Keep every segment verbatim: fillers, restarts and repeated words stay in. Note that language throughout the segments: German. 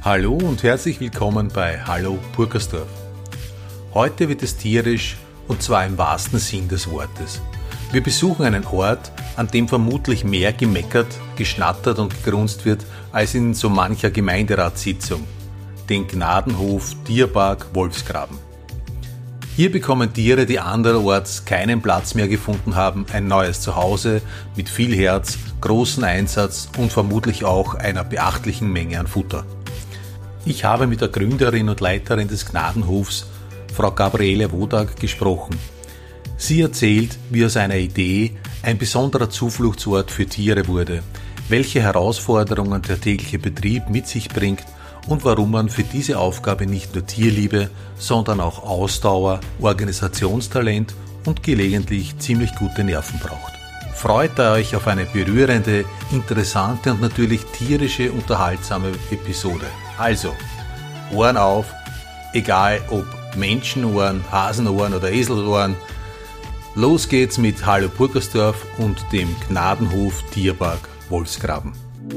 Hallo und herzlich willkommen bei Hallo Burgersdorf. Heute wird es tierisch und zwar im wahrsten Sinn des Wortes. Wir besuchen einen Ort, an dem vermutlich mehr gemeckert, geschnattert und gegrunzt wird als in so mancher Gemeinderatssitzung, den Gnadenhof Tierpark Wolfsgraben. Hier bekommen Tiere, die anderorts keinen Platz mehr gefunden haben, ein neues Zuhause mit viel Herz, großen Einsatz und vermutlich auch einer beachtlichen Menge an Futter. Ich habe mit der Gründerin und Leiterin des Gnadenhofs, Frau Gabriele Wodak, gesprochen. Sie erzählt, wie aus einer Idee ein besonderer Zufluchtsort für Tiere wurde, welche Herausforderungen der tägliche Betrieb mit sich bringt und warum man für diese Aufgabe nicht nur Tierliebe, sondern auch Ausdauer, Organisationstalent und gelegentlich ziemlich gute Nerven braucht. Freut ihr euch auf eine berührende, interessante und natürlich tierische, unterhaltsame Episode. Also, Ohren auf, egal ob Menschenohren, Hasenohren oder Eselohren. Los geht's mit Hallo Burgersdorf und dem Gnadenhof Tierpark Wolfsgraben.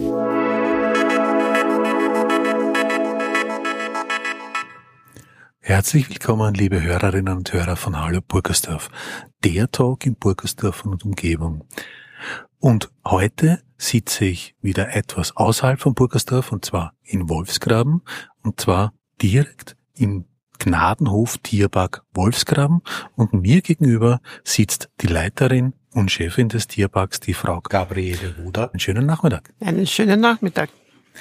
Herzlich willkommen, liebe Hörerinnen und Hörer von Hallo Burgersdorf, der Talk in Burgersdorf und Umgebung. Und heute sitze ich wieder etwas außerhalb von Burgersdorf, und zwar in Wolfsgraben, und zwar direkt im Gnadenhof Tierpark Wolfsgraben, und mir gegenüber sitzt die Leiterin und Chefin des Tierparks, die Frau Gabriele Wodak. Einen schönen Nachmittag. Einen schönen Nachmittag.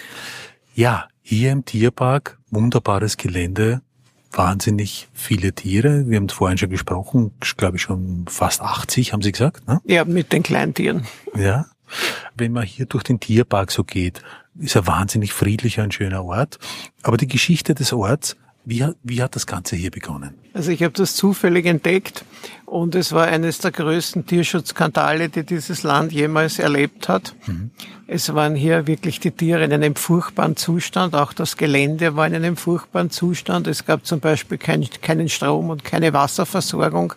Ja, hier im Tierpark, wunderbares Gelände, wahnsinnig viele Tiere. Wir haben vorhin schon gesprochen, glaube ich schon fast achtzig, haben Sie gesagt, ne? Ja, mit den Kleintieren. Ja. Wenn man hier durch den Tierpark so geht, ist er wahnsinnig friedlicher, ein schöner Ort. Aber die Geschichte des Orts, wie, wie hat das Ganze hier begonnen? Also ich habe das zufällig entdeckt und es war eines der größten Tierschutzskandale, die dieses Land jemals erlebt hat. Mhm. Es waren hier wirklich die Tiere in einem furchtbaren Zustand, auch das Gelände war in einem furchtbaren Zustand. Es gab zum Beispiel kein, keinen Strom und keine Wasserversorgung.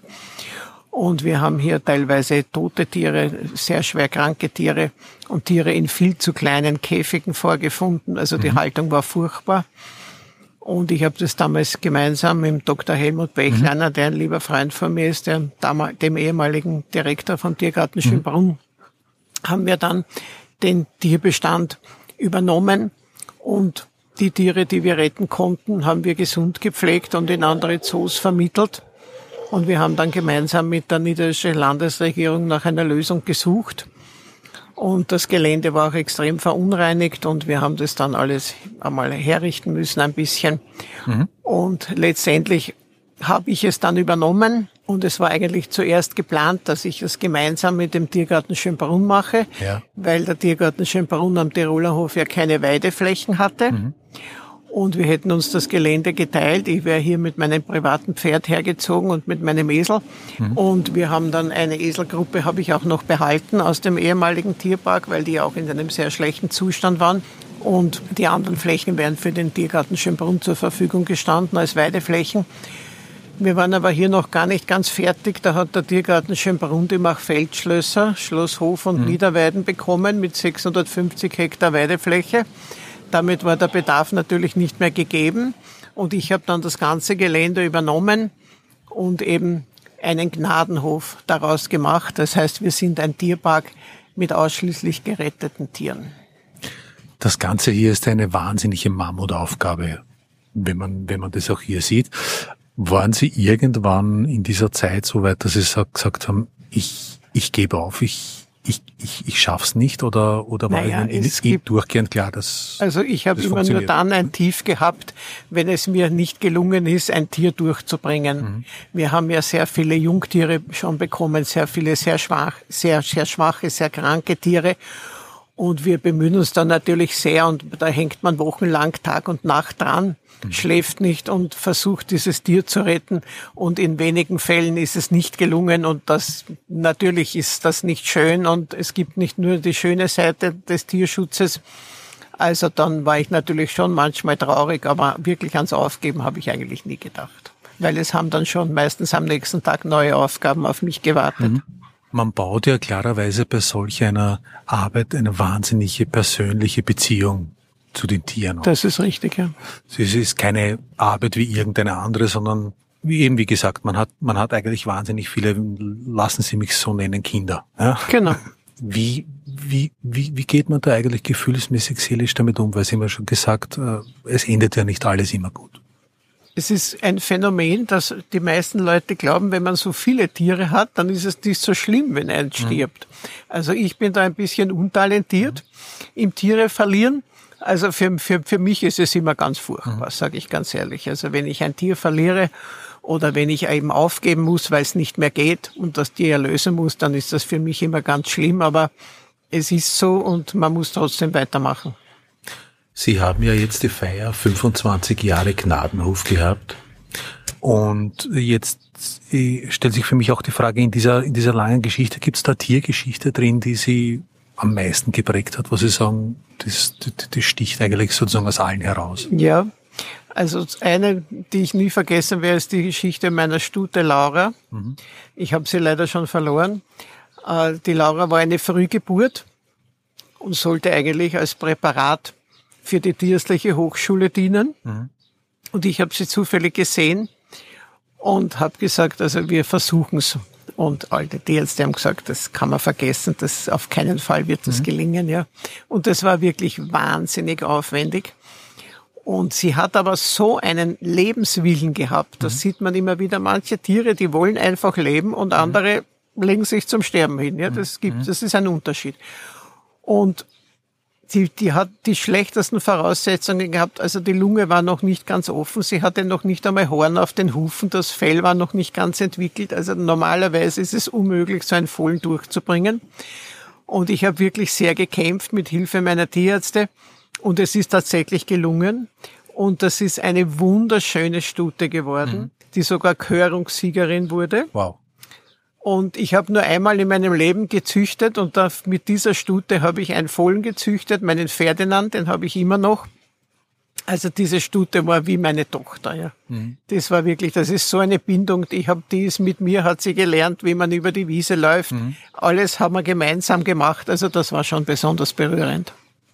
Und wir haben hier teilweise tote Tiere, sehr schwer kranke Tiere und Tiere in viel zu kleinen Käfigen vorgefunden. Also die mhm. Haltung war furchtbar. Und ich habe das damals gemeinsam mit Doktor Helmut Bechleiner, mhm. der ein lieber Freund von mir ist, der, dem ehemaligen Direktor vom Tiergarten Schönbrunn, mhm. haben wir dann den Tierbestand übernommen und die Tiere, die wir retten konnten, haben wir gesund gepflegt und in andere Zoos vermittelt. Und wir haben dann gemeinsam mit der niederländischen Landesregierung nach einer Lösung gesucht. Und das Gelände war auch extrem verunreinigt und wir haben das dann alles einmal herrichten müssen ein bisschen. Mhm. Und letztendlich habe ich es dann übernommen und es war eigentlich zuerst geplant, dass ich es gemeinsam mit dem Tiergarten Schönbrunn mache, ja. weil der Tiergarten Schönbrunn am Tirolerhof ja keine Weideflächen hatte. Mhm. Und wir hätten uns das Gelände geteilt. Ich wäre hier mit meinem privaten Pferd hergezogen und mit meinem Esel. Mhm. Und wir haben dann eine Eselgruppe, habe ich auch noch behalten aus dem ehemaligen Tierpark, weil die auch in einem sehr schlechten Zustand waren. Und die anderen Flächen wären für den Tiergarten Schönbrunn zur Verfügung gestanden als Weideflächen. Wir waren aber hier noch gar nicht ganz fertig. Da hat der Tiergarten Schönbrunn die Machfeldschlösser, Schloss Hof und mhm. Niederweiden bekommen mit sechshundertfünfzig Hektar Weidefläche. Damit war der Bedarf natürlich nicht mehr gegeben und ich habe dann das ganze Gelände übernommen und eben einen Gnadenhof daraus gemacht. Das heißt, wir sind ein Tierpark mit ausschließlich geretteten Tieren. Das Ganze hier ist eine wahnsinnige Mammutaufgabe, wenn man, wenn man das auch hier sieht. Waren Sie irgendwann in dieser Zeit so weit, dass Sie gesagt haben, ich, ich gebe auf, ich Ich, ich, ich schaff's nicht oder, oder war naja, Ihnen es gibt, durchgehend klar, dass Also ich habe immer nur dann ein Tief gehabt, wenn es mir nicht gelungen ist, ein Tier durchzubringen. Mhm. Wir haben ja sehr viele Jungtiere schon bekommen, sehr viele sehr schwach, sehr, sehr schwache, sehr kranke Tiere. Und wir bemühen uns dann natürlich sehr und da hängt man wochenlang Tag und Nacht dran, mhm. schläft nicht und versucht dieses Tier zu retten und in wenigen Fällen ist es nicht gelungen und das, natürlich ist das nicht schön und es gibt nicht nur die schöne Seite des Tierschutzes. Also dann war ich natürlich schon manchmal traurig, aber wirklich ans Aufgeben habe ich eigentlich nie gedacht. Weil es haben dann schon meistens am nächsten Tag neue Aufgaben auf mich gewartet. Mhm. Man baut ja klarerweise bei solch einer Arbeit eine wahnsinnige persönliche Beziehung zu den Tieren. Das ist richtig, ja. Es ist keine Arbeit wie irgendeine andere, sondern wie eben wie gesagt, man hat man hat eigentlich wahnsinnig viele, lassen Sie mich so nennen, Kinder. Ja? Genau. Wie wie wie wie geht man da eigentlich gefühlsmäßig, seelisch damit um? Weil Sie haben ja schon gesagt, es endet ja nicht alles immer gut. Es ist ein Phänomen, dass die meisten Leute glauben, wenn man so viele Tiere hat, dann ist es nicht so schlimm, wenn ein stirbt. Mhm. Also ich bin da ein bisschen untalentiert mhm. im Tiere verlieren. Also für, für, für mich ist es immer ganz furchtbar, mhm. sage ich ganz ehrlich. Also wenn ich ein Tier verliere oder wenn ich eben aufgeben muss, weil es nicht mehr geht und das Tier erlösen muss, dann ist das für mich immer ganz schlimm. Aber es ist so und man muss trotzdem weitermachen. Sie haben ja jetzt die Feier fünfundzwanzig Jahre Gnadenhof gehabt und jetzt stellt sich für mich auch die Frage, in dieser in dieser langen Geschichte, gibt es da Tiergeschichte drin, die Sie am meisten geprägt hat, wo Sie sagen, das, das, das sticht eigentlich sozusagen aus allen heraus? Ja, also eine, die ich nie vergessen werde, ist die Geschichte meiner Stute Laura. Mhm. Ich habe sie leider schon verloren. Die Laura war eine Frühgeburt und sollte eigentlich als Präparat für die Tierärztliche Hochschule dienen. Mhm. Und ich habe sie zufällig gesehen und habe gesagt, also wir versuchen es. Und alte Tierärzte haben gesagt, das kann man vergessen, das auf keinen Fall wird das mhm. gelingen. Ja. Und das war wirklich wahnsinnig aufwendig. Und sie hat aber so einen Lebenswillen gehabt. Das mhm. sieht man immer wieder. Manche Tiere, die wollen einfach leben und andere mhm. legen sich zum Sterben hin. Ja, das gibt, das ist ein Unterschied. Und Die, die hat die schlechtesten Voraussetzungen gehabt. Also die Lunge war noch nicht ganz offen. Sie hatte noch nicht einmal Horn auf den Hufen. Das Fell war noch nicht ganz entwickelt. Also normalerweise ist es unmöglich, so ein Fohlen durchzubringen. Und ich habe wirklich sehr gekämpft mit Hilfe meiner Tierärzte. Und es ist tatsächlich gelungen. Und das ist eine wunderschöne Stute geworden, mhm. die sogar Körungssiegerin wurde. Wow. Und ich habe nur einmal in meinem Leben gezüchtet und da, mit dieser Stute habe ich einen Fohlen gezüchtet, meinen Ferdinand, den habe ich immer noch. Also diese Stute war wie meine Tochter, ja. Mhm. Das war wirklich, das ist so eine Bindung, ich habe die ist mit mir, hat sie gelernt, wie man über die Wiese läuft. Mhm. Alles haben wir gemeinsam gemacht, also das war schon besonders berührend.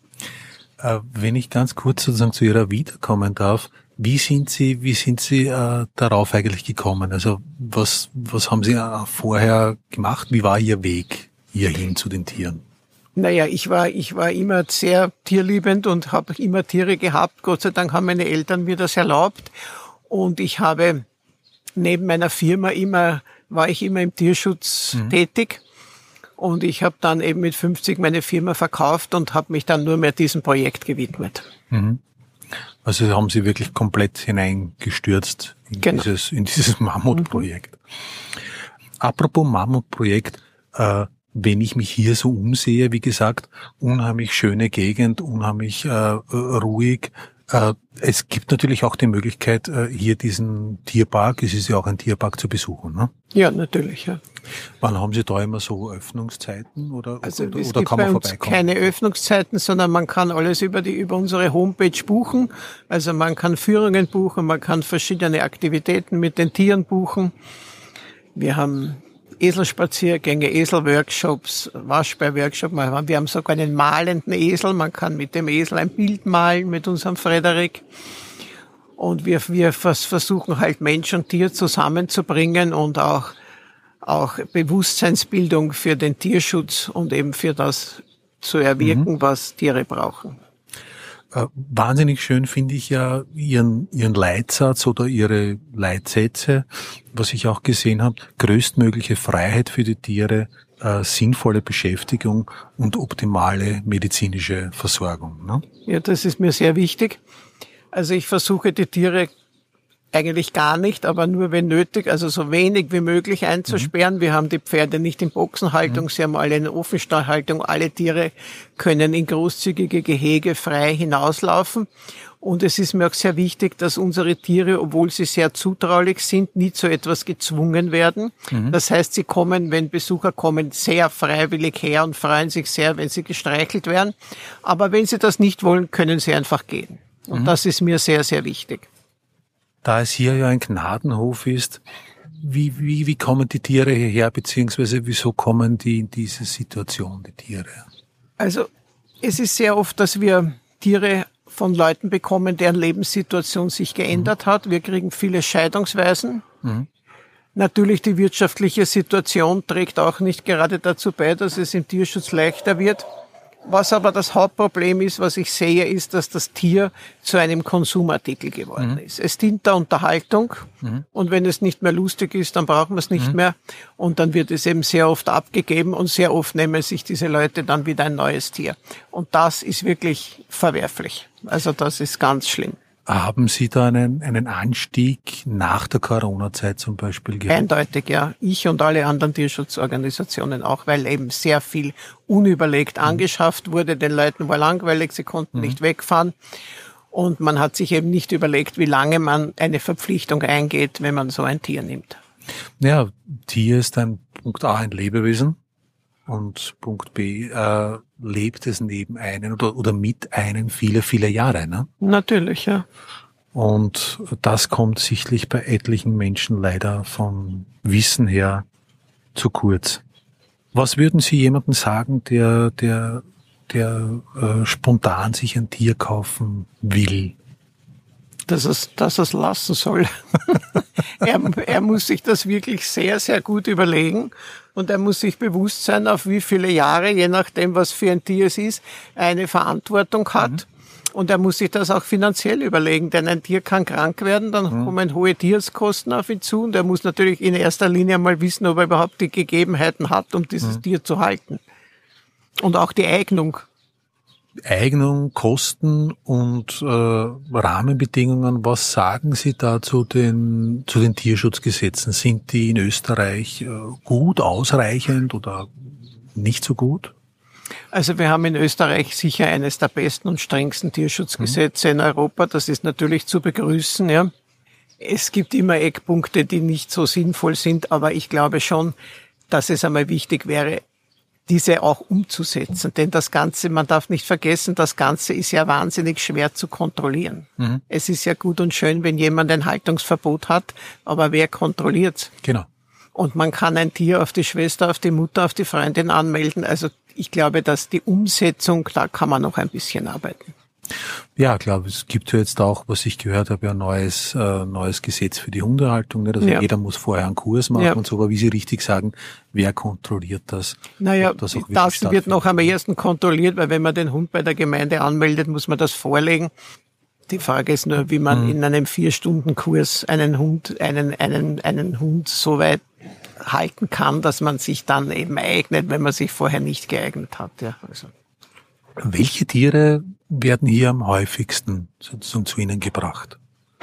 Äh, wenn ich ganz kurz sozusagen zu Ihrer Vita kommen darf, Wie sind Sie, wie sind Sie äh, darauf eigentlich gekommen? Also was, was haben Sie äh, vorher gemacht? Wie war Ihr Weg hierhin zu den Tieren? Naja, ich war, ich war immer sehr tierliebend und habe immer Tiere gehabt. Gott sei Dank haben meine Eltern mir das erlaubt. Und ich habe neben meiner Firma immer, war ich immer im Tierschutz mhm. tätig. Und ich habe dann eben mit fünfzig meine Firma verkauft und habe mich dann nur mehr diesem Projekt gewidmet. Mhm. Also haben Sie wirklich komplett hineingestürzt in genau. dieses in dieses Mammutprojekt. Mhm. Apropos Mammutprojekt, äh, wenn ich mich hier so umsehe, wie gesagt, unheimlich schöne Gegend, unheimlich äh, ruhig. Äh, es gibt natürlich auch die Möglichkeit, äh, hier diesen Tierpark, es ist ja auch ein Tierpark, zu besuchen, ne? Ja, natürlich, ja. Wann haben Sie da immer so Öffnungszeiten oder, also oder, es oder gibt kann man bei uns vorbeikommen? Keine Öffnungszeiten, sondern man kann alles über die über unsere Homepage buchen. Also man kann Führungen buchen, man kann verschiedene Aktivitäten mit den Tieren buchen. Wir haben Eselspaziergänge, Eselworkshops, Waschbär-Workshop. Wir haben sogar einen malenden Esel. Man kann mit dem Esel ein Bild malen mit unserem Frederik. Und wir, wir versuchen halt Mensch und Tier zusammenzubringen und auch, auch Bewusstseinsbildung für den Tierschutz und eben für das zu erwirken, mhm. was Tiere brauchen. Äh, wahnsinnig schön finde ich ja Ihren, Ihren Leitsatz oder Ihre Leitsätze, was ich auch gesehen habe, größtmögliche Freiheit für die Tiere, äh, sinnvolle Beschäftigung und optimale medizinische Versorgung. Ne? Ja, das ist mir sehr wichtig. Also ich versuche die Tiere eigentlich gar nicht, aber nur wenn nötig, also so wenig wie möglich einzusperren. Mhm. Wir haben die Pferde nicht in Boxenhaltung, mhm. sie haben alle in Offenstallhaltung. Alle Tiere können in großzügige Gehege frei hinauslaufen. Und es ist mir auch sehr wichtig, dass unsere Tiere, obwohl sie sehr zutraulich sind, nie zu etwas gezwungen werden. Mhm. Das heißt, sie kommen, wenn Besucher kommen, sehr freiwillig her und freuen sich sehr, wenn sie gestreichelt werden. Aber wenn sie das nicht wollen, können sie einfach gehen. Und mhm. das ist mir sehr, sehr wichtig. Da es hier ja ein Gnadenhof ist, wie, wie, wie kommen die Tiere hierher, beziehungsweise wieso kommen die in diese Situation, die Tiere? Also, es ist sehr oft, dass wir Tiere von Leuten bekommen, deren Lebenssituation sich geändert mhm. hat. Wir kriegen viele Scheidungsweisen. Mhm. Natürlich die wirtschaftliche Situation trägt auch nicht gerade dazu bei, dass es im Tierschutz leichter wird. Was aber das Hauptproblem ist, was ich sehe, ist, dass das Tier zu einem Konsumartikel geworden mhm. ist. Es dient der Unterhaltung mhm. und wenn es nicht mehr lustig ist, dann brauchen wir es nicht mhm. mehr und dann wird es eben sehr oft abgegeben und sehr oft nehmen sich diese Leute dann wieder ein neues Tier. Und das ist wirklich verwerflich. Also das ist ganz schlimm. Haben Sie da einen, einen Anstieg nach der Corona-Zeit zum Beispiel gehabt? Eindeutig, ja. Ich und alle anderen Tierschutzorganisationen auch, weil eben sehr viel unüberlegt mhm. angeschafft wurde. Den Leuten war langweilig, sie konnten mhm. nicht wegfahren. Und man hat sich eben nicht überlegt, wie lange man eine Verpflichtung eingeht, wenn man so ein Tier nimmt. Ja, Tier ist ein Punkt A, ein Lebewesen. Und Punkt B, äh, lebt es neben einen oder, oder mit einem viele, viele Jahre, ne? Natürlich, ja. Und das kommt sichtlich bei etlichen Menschen leider vom Wissen her zu kurz. Was würden Sie jemandem sagen, der, der, der äh, spontan sich ein Tier kaufen will? Dass es, dass es lassen soll. er, er muss sich das wirklich sehr, sehr gut überlegen. Und er muss sich bewusst sein, auf wie viele Jahre, je nachdem, was für ein Tier es ist, eine Verantwortung hat. Mhm. Und er muss sich das auch finanziell überlegen, denn ein Tier kann krank werden, dann mhm. kommen hohe Tierarztkosten auf ihn zu. Und er muss natürlich in erster Linie mal wissen, ob er überhaupt die Gegebenheiten hat, um dieses mhm. Tier zu halten. Und auch die Eignung. Eignung, Kosten und äh, Rahmenbedingungen. Was sagen Sie da zu den, zu den Tierschutzgesetzen? Sind die in Österreich äh, gut, ausreichend oder nicht so gut? Also wir haben in Österreich sicher eines der besten und strengsten Tierschutzgesetze mhm. in Europa. Das ist natürlich zu begrüßen, ja. Es gibt immer Eckpunkte, die nicht so sinnvoll sind, aber ich glaube schon, dass es einmal wichtig wäre, diese auch umzusetzen. Denn das Ganze, man darf nicht vergessen, das Ganze ist ja wahnsinnig schwer zu kontrollieren. Mhm. Es ist ja gut und schön, wenn jemand ein Haltungsverbot hat, aber wer kontrolliert's? Genau. Und man kann ein Tier auf die Schwester, auf die Mutter, auf die Freundin anmelden. Also ich glaube, dass die Umsetzung, da kann man noch ein bisschen arbeiten. Ja, klar, es gibt ja jetzt auch, was ich gehört habe, ein neues, äh, neues Gesetz für die Hundehaltung. Nicht? Also ja. jeder muss vorher einen Kurs machen ja. und so, aber wie Sie richtig sagen, wer kontrolliert das? Naja, das, das wird noch am ersten kontrolliert, weil wenn man den Hund bei der Gemeinde anmeldet, muss man das vorlegen. Die Frage ist nur, wie man mhm. in einem Vier-Stunden-Kurs einen Hund, einen, einen, einen Hund so weit halten kann, dass man sich dann eben eignet, wenn man sich vorher nicht geeignet hat. Ja, also. Welche Tiere werden hier am häufigsten sozusagen zu Ihnen gebracht?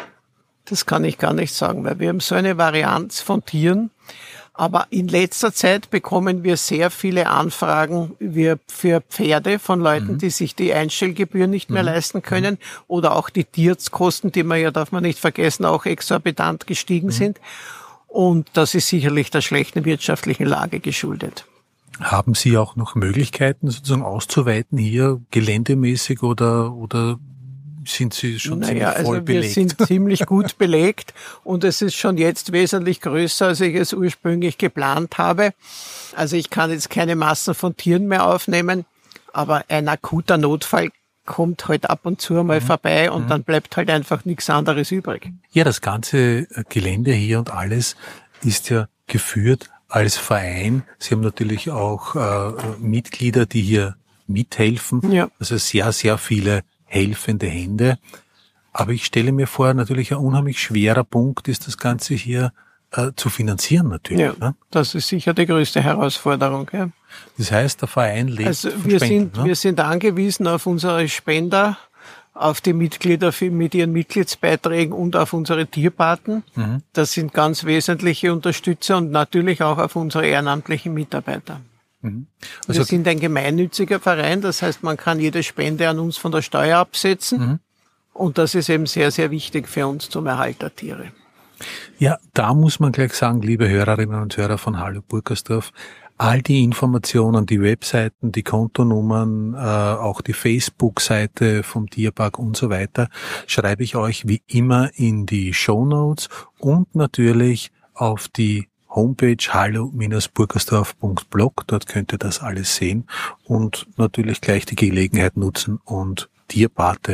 Das kann ich gar nicht sagen, weil wir haben so eine Varianz von Tieren. Aber in letzter Zeit bekommen wir sehr viele Anfragen für Pferde von Leuten, mhm. die sich die Einstellgebühr nicht mehr mhm. leisten können oder auch die Tierarztkosten, die man ja, darf man nicht vergessen, auch exorbitant gestiegen mhm. sind. Und das ist sicherlich der schlechten wirtschaftlichen Lage geschuldet. Haben Sie auch noch Möglichkeiten, sozusagen auszuweiten hier geländemäßig oder oder sind Sie schon naja, ziemlich voll also belegt? Wir sind ziemlich gut belegt und es ist schon jetzt wesentlich größer, als ich es ursprünglich geplant habe. Also ich kann jetzt keine Massen von Tieren mehr aufnehmen, aber ein akuter Notfall kommt halt ab und zu mal mhm. vorbei und mhm. dann bleibt halt einfach nichts anderes übrig. Ja, das ganze Gelände hier und alles ist ja geführt als Verein. Sie haben natürlich auch äh, Mitglieder, die hier mithelfen. Ja. Also sehr, sehr viele helfende Hände. Aber ich stelle mir vor, natürlich ein unheimlich schwerer Punkt ist, das Ganze hier äh, zu finanzieren natürlich. Ja, ne? Das ist sicher die größte Herausforderung. Ja. Das heißt, der Verein lebt also von wir Spenden, sind, ne? wir sind angewiesen auf unsere Spender, auf die Mitglieder mit ihren Mitgliedsbeiträgen und auf unsere Tierpaten. Mhm. Das sind ganz wesentliche Unterstützer und natürlich auch auf unsere ehrenamtlichen Mitarbeiter. Mhm. Also wir sind ein gemeinnütziger Verein, das heißt, man kann jede Spende an uns von der Steuer absetzen. Mhm. Und das ist eben sehr, sehr wichtig für uns zum Erhalt der Tiere. Ja, da muss man gleich sagen, liebe Hörerinnen und Hörer von Hallo Burgersdorf, all die Informationen, die Webseiten, die Kontonummern, äh, auch die Facebook-Seite vom Tierpark und so weiter, schreibe ich euch wie immer in die Shownotes und natürlich auf die Homepage hallo Bindestrich burgersdorf Punkt blog. Dort könnt ihr das alles sehen und natürlich gleich die Gelegenheit nutzen und Tierpate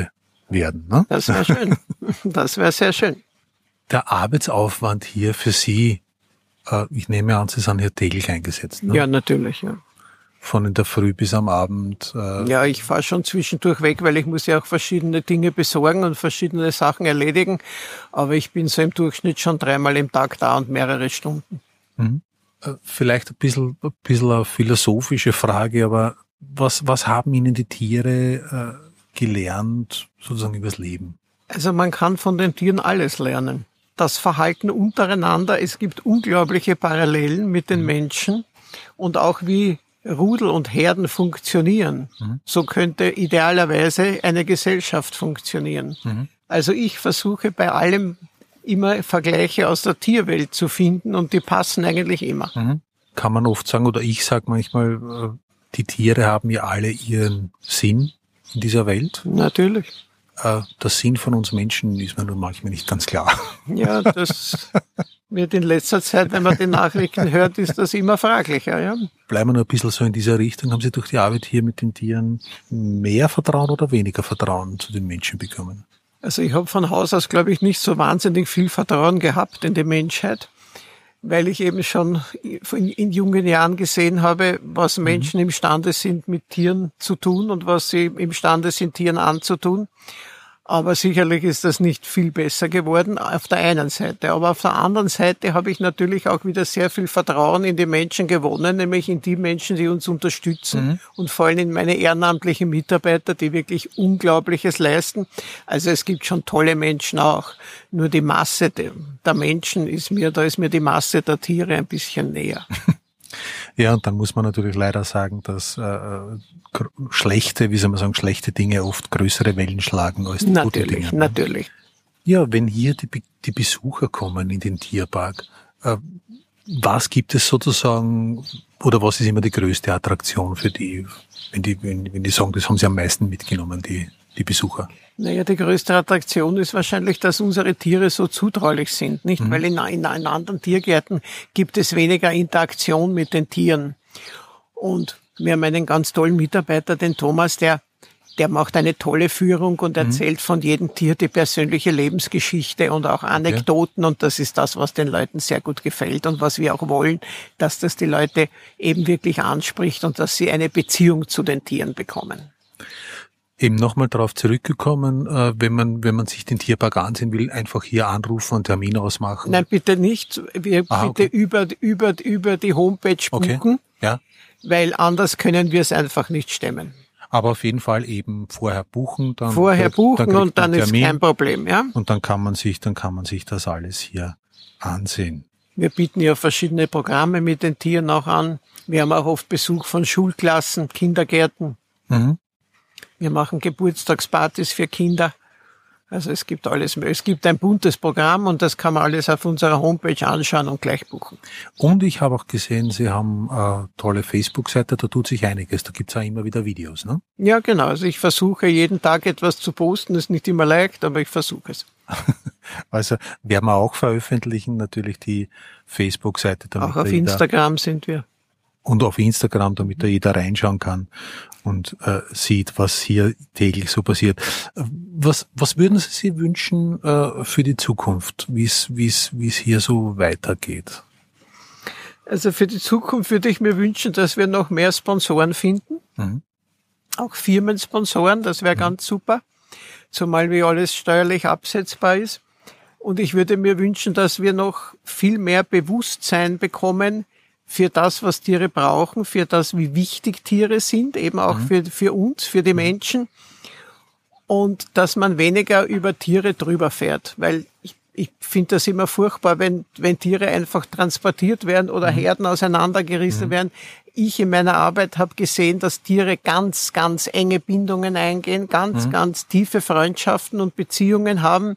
werden. Ne? Das wäre schön. Das wäre sehr schön. Der Arbeitsaufwand hier für Sie, äh, ich nehme an, Sie sind hier täglich eingesetzt. Ne? Ja, natürlich, ja. Von in der Früh bis am Abend. Äh ja, ich fahre schon zwischendurch weg, weil ich muss ja auch verschiedene Dinge besorgen und verschiedene Sachen erledigen. Aber ich bin so im Durchschnitt schon dreimal im Tag da und mehrere Stunden. Mhm. Äh, vielleicht ein bisschen, ein bisschen eine philosophische Frage, aber was, was haben Ihnen die Tiere äh, gelernt, sozusagen übers Leben? Also man kann von den Tieren alles lernen. Das Verhalten untereinander, es gibt unglaubliche Parallelen mit den Menschen und auch wie Rudel und Herden funktionieren. Mhm. So könnte idealerweise eine Gesellschaft funktionieren. Mhm. Also ich versuche bei allem immer Vergleiche aus der Tierwelt zu finden und die passen eigentlich immer. Mhm. Kann man oft sagen, oder ich sage manchmal, die Tiere haben ja alle ihren Sinn in dieser Welt. Natürlich. Der Sinn von uns Menschen ist mir nur manchmal nicht ganz klar. Ja, das wird in letzter Zeit, wenn man die Nachrichten hört, ist das immer fraglicher. Ja. Bleiben wir noch ein bisschen so in dieser Richtung. Haben Sie durch die Arbeit hier mit den Tieren mehr Vertrauen oder weniger Vertrauen zu den Menschen bekommen? Also ich habe von Haus aus, glaube ich, nicht so wahnsinnig viel Vertrauen gehabt in die Menschheit, weil ich eben schon in, in jungen Jahren gesehen habe, was Menschen mhm. imstande sind, mit Tieren zu tun und was sie imstande sind, Tieren anzutun. Aber sicherlich ist das nicht viel besser geworden auf der einen Seite. Aber auf der anderen Seite habe ich natürlich auch wieder sehr viel Vertrauen in die Menschen gewonnen, nämlich in die Menschen, die uns unterstützen mhm. und vor allem in meine ehrenamtlichen Mitarbeiter, die wirklich Unglaubliches leisten. Also es gibt schon tolle Menschen auch. Nur die Masse der Menschen ist mir, da ist mir die Masse der Tiere ein bisschen näher. Ja, und dann muss man natürlich leider sagen, dass äh, schlechte, wie soll man sagen, schlechte Dinge oft größere Wellen schlagen als die guten Dinge. Natürlich, natürlich. Ja, wenn hier die, die Besucher kommen in den Tierpark, äh, was gibt es sozusagen, oder was ist immer die größte Attraktion für die, wenn die, wenn, wenn die sagen, das haben sie am meisten mitgenommen, die, die Besucher? Naja, die größte Attraktion ist wahrscheinlich, dass unsere Tiere so zutraulich sind, nicht? Mhm. Weil in, in, in anderen Tiergärten gibt es weniger Interaktion mit den Tieren. Und wir haben einen ganz tollen Mitarbeiter, den Thomas, der, der macht eine tolle Führung und erzählt mhm. von jedem Tier die persönliche Lebensgeschichte und auch Anekdoten. Okay. Und das ist das, was den Leuten sehr gut gefällt und was wir auch wollen, dass das die Leute eben wirklich anspricht und dass sie eine Beziehung zu den Tieren bekommen. Eben nochmal darauf zurückgekommen, äh, wenn man wenn man sich den Tierpark ansehen will, einfach hier anrufen und Termin ausmachen. Nein, bitte nicht. Wir ah, bitte okay. über über über die Homepage buchen, okay. ja. weil anders können wir es einfach nicht stemmen. Aber auf jeden Fall eben vorher buchen, dann vorher buchen dann und dann ist kein Problem, ja. Und dann kann man sich dann kann man sich das alles hier ansehen. Wir bieten ja verschiedene Programme mit den Tieren auch an. Wir haben auch oft Besuch von Schulklassen, Kindergärten. Mhm. Wir machen Geburtstagspartys für Kinder. Also es gibt alles. Es gibt ein buntes Programm und das kann man alles auf unserer Homepage anschauen und gleich buchen. Und ich habe auch gesehen, Sie haben eine tolle Facebook-Seite, da tut sich einiges. Da gibt es auch immer wieder Videos, ne? Ja, genau. Also ich versuche jeden Tag etwas zu posten. Das ist nicht immer leicht, aber ich versuche es. Also werden wir auch veröffentlichen, natürlich die Facebook-Seite. Auch auf Instagram sind wir. Und auf Instagram, damit da jeder reinschauen kann und äh, sieht, was hier täglich so passiert. Was was würden Sie sich wünschen äh, für die Zukunft, wie es wie es wie es hier so weitergeht? Also für die Zukunft würde ich mir wünschen, dass wir noch mehr Sponsoren finden, mhm. auch Firmensponsoren, das wäre mhm. ganz super, zumal wie alles steuerlich absetzbar ist. Und ich würde mir wünschen, dass wir noch viel mehr Bewusstsein bekommen für das, was Tiere brauchen, für das, wie wichtig Tiere sind, eben auch mhm. für, für uns, für die Menschen. Und dass man weniger über Tiere drüber fährt, weil ich, ich finde das immer furchtbar, wenn, wenn Tiere einfach transportiert werden oder mhm. Herden auseinandergerissen mhm. werden. Ich in meiner Arbeit habe gesehen, dass Tiere ganz, ganz enge Bindungen eingehen, ganz, mhm. ganz tiefe Freundschaften und Beziehungen haben.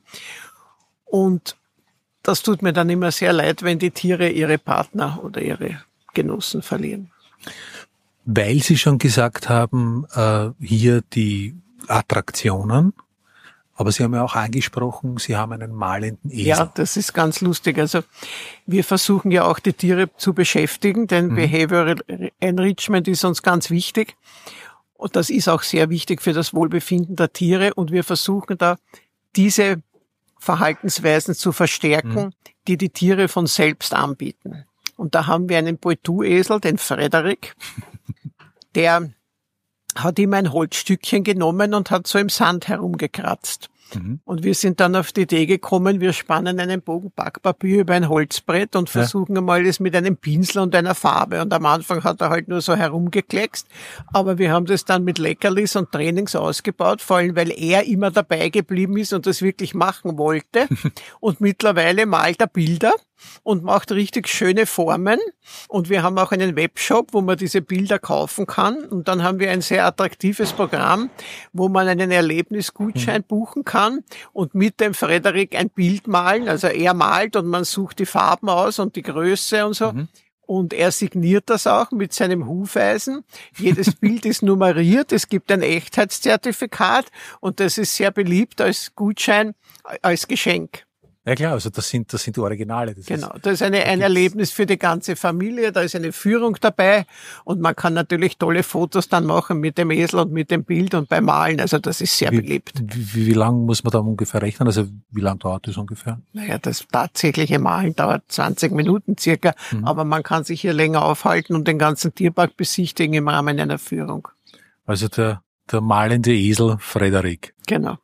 Und das tut mir dann immer sehr leid, wenn die Tiere ihre Partner oder ihre Genossen verlieren. Weil Sie schon gesagt haben, äh, hier die Attraktionen, aber Sie haben ja auch angesprochen, Sie haben einen malenden Esel. Ja, das ist ganz lustig. Also wir versuchen ja auch die Tiere zu beschäftigen, denn mhm. Behavioral Enrichment ist uns ganz wichtig. Und das ist auch sehr wichtig für das Wohlbefinden der Tiere. Und wir versuchen da, diese Verhaltensweisen zu verstärken, mhm. die die Tiere von selbst anbieten. Und da haben wir einen Poitou-Esel, den Frederik, der hat immer ein Holzstückchen genommen und hat so im Sand herumgekratzt. Mhm. Und wir sind dann auf die Idee gekommen, wir spannen einen Bogen Backpapier über ein Holzbrett und versuchen ja. einmal das mit einem Pinsel und einer Farbe. Und am Anfang hat er halt nur so herumgekleckst. Aber wir haben das dann mit Leckerlis und Trainings ausgebaut, vor allem weil er immer dabei geblieben ist und das wirklich machen wollte. Und mittlerweile malt er Bilder und macht richtig schöne Formen. Und wir haben auch einen Webshop, wo man diese Bilder kaufen kann. Und dann haben wir ein sehr attraktives Programm, wo man einen Erlebnisgutschein mhm. buchen kann und mit dem Frederik ein Bild malen. Also er malt und man sucht die Farben aus und die Größe und so. Mhm. Und er signiert das auch mit seinem Hufeisen. Jedes Bild ist nummeriert. Es gibt ein Echtheitszertifikat und das ist sehr beliebt als Gutschein, als Geschenk. Ja klar, also das sind das sind die Originale. Das genau, ist, das ist eine, ein Erlebnis für die ganze Familie, da ist eine Führung dabei und man kann natürlich tolle Fotos dann machen mit dem Esel und mit dem Bild und beim Malen, also das ist sehr wie, beliebt. Wie, wie, wie lang muss man da ungefähr rechnen, also wie lang dauert das ungefähr? Naja, das tatsächliche Malen dauert zwanzig Minuten circa, mhm. aber man kann sich hier länger aufhalten und den ganzen Tierpark besichtigen im Rahmen einer Führung. Also der, der malende Esel Frederik. Genau.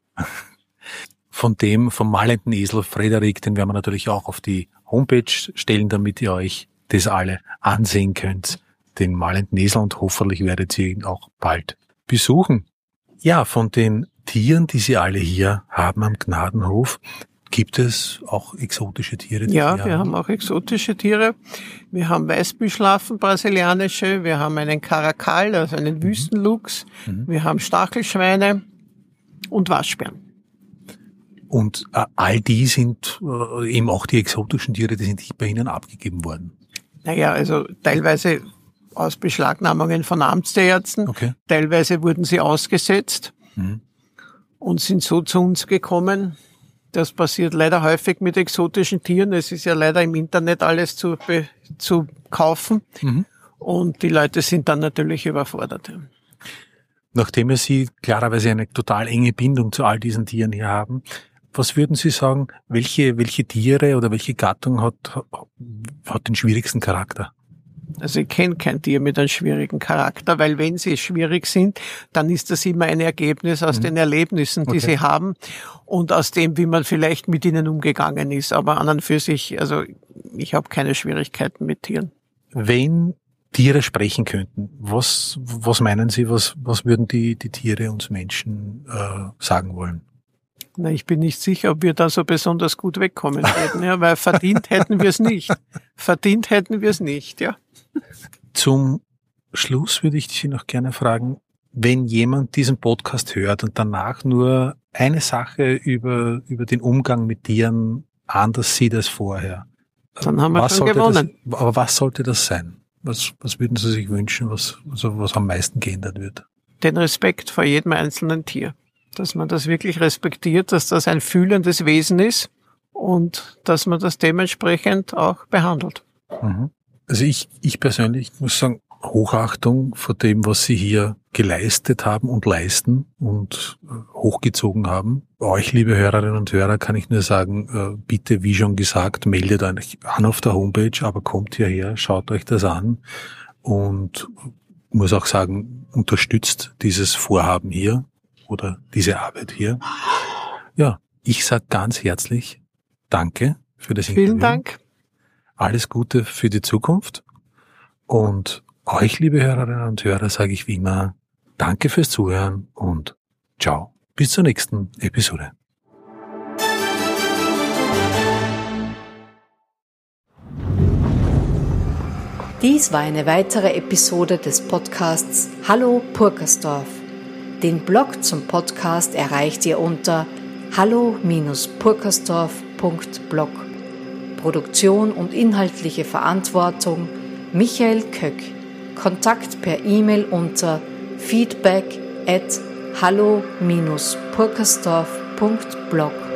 Von dem, vom malenden Esel Frederik, den werden wir natürlich auch auf die Homepage stellen, damit ihr euch das alle ansehen könnt. Den malenden Esel, und hoffentlich werdet ihr ihn auch bald besuchen. Ja, von den Tieren, die sie alle hier haben am Gnadenhof, gibt es auch exotische Tiere? Die ja, wir haben auch exotische Tiere. Wir haben Weißbüschelaffen, brasilianische. Wir haben einen Caracal, also einen Wüstenluchs. Mhm. Wir haben Stachelschweine und Waschbären. Und äh, all die sind äh, eben auch die exotischen Tiere, die sind bei Ihnen abgegeben worden? Naja, also teilweise aus Beschlagnahmungen von Amtsärzten, okay. Teilweise wurden sie ausgesetzt mhm. und sind so zu uns gekommen. Das passiert leider häufig mit exotischen Tieren. Es ist ja leider im Internet alles zu, be, zu kaufen mhm. und die Leute sind dann natürlich überfordert. Nachdem Sie klarerweise eine total enge Bindung zu all diesen Tieren hier haben, was würden Sie sagen, welche, welche Tiere oder welche Gattung hat, hat den schwierigsten Charakter? Also ich kenne kein Tier mit einem schwierigen Charakter, weil wenn sie schwierig sind, dann ist das immer ein Ergebnis aus mhm. den Erlebnissen, die okay. sie haben und aus dem, wie man vielleicht mit ihnen umgegangen ist. Aber an und für sich, also ich habe keine Schwierigkeiten mit Tieren. Wenn Tiere sprechen könnten, was, was meinen Sie, was, was würden die, die Tiere uns Menschen äh, sagen wollen? Na, ich bin nicht sicher, ob wir da so besonders gut wegkommen würden, ja, weil verdient hätten wir es nicht. Verdient hätten wir es nicht, ja. Zum Schluss würde ich Sie noch gerne fragen, wenn jemand diesen Podcast hört und danach nur eine Sache über, über den Umgang mit Tieren anders sieht als vorher. Dann haben wir was schon gewonnen. Das, aber was sollte das sein? Was, was würden Sie sich wünschen, was, also was am meisten geändert wird? Den Respekt vor jedem einzelnen Tier. Dass man das wirklich respektiert, dass das ein fühlendes Wesen ist und dass man das dementsprechend auch behandelt. Also ich, ich persönlich muss sagen, Hochachtung vor dem, was Sie hier geleistet haben und leisten und hochgezogen haben. Euch, liebe Hörerinnen und Hörer, kann ich nur sagen, bitte, wie schon gesagt, meldet euch an auf der Homepage, aber kommt hierher, schaut euch das an und muss auch sagen, unterstützt dieses Vorhaben hier oder diese Arbeit hier. Ja, ich sage ganz herzlich Danke für das Interview. Vielen Dank. Alles Gute für die Zukunft. Und euch, liebe Hörerinnen und Hörer, sage ich wie immer Danke fürs Zuhören und ciao. Bis zur nächsten Episode. Dies war eine weitere Episode des Podcasts Hallo Purkersdorf. Den Blog zum Podcast erreicht ihr unter hallo Bindestrich purkersdorf Punkt blog. Produktion und inhaltliche Verantwortung Michael Köck. Kontakt per E-Mail unter feedback at hallo Bindestrich purkersdorf Punkt blog.